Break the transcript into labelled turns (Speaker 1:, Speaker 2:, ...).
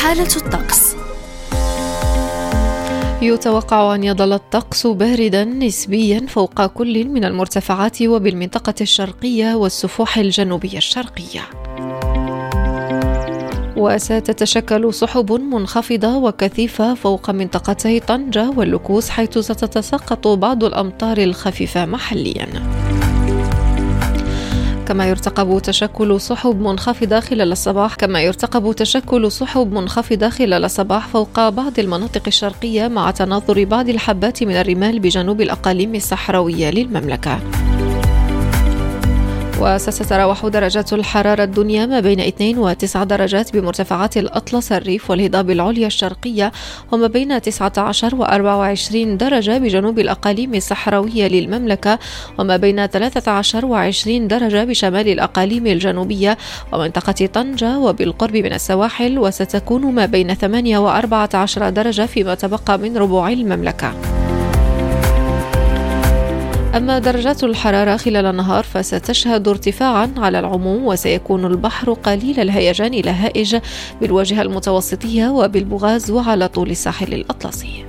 Speaker 1: حالة الطقس.
Speaker 2: يتوقع أن يظل الطقس بارداً نسبياً فوق كل من المرتفعات وبالمنطقة الشرقية والسفوح الجنوبية الشرقية. وستتشكل سحب منخفضة وكثيفة فوق منطقتي طنجة واللكوس، حيث ستتساقط بعض الأمطار الخفيفة محلياً. كما يرتقب تشكل سحب منخفضة خلال الصباح فوق بعض المناطق الشرقية، مع تناثر بعض الحبات من الرمال بجنوب الأقاليم الصحراوية للمملكة. وستتراوح درجات الحرارة الدنيا ما بين 2 و9 درجات بمرتفعات الأطلس، الريف والهضاب العليا الشرقية، وما بين 19 و24 درجة بجنوب الأقاليم الصحراوية للمملكة، وما بين 13 و20 درجة بشمال الأقاليم الجنوبية ومنطقة طنجة وبالقرب من السواحل، وستكون ما بين 8 و14 درجة فيما تبقى من ربوع المملكة. أما درجات الحرارة خلال النهار فستشهد ارتفاعا على العموم، وسيكون البحر قليل الهيجان إلى هائج بالواجهة المتوسطية وبالبوغاز وعلى طول الساحل الأطلسي.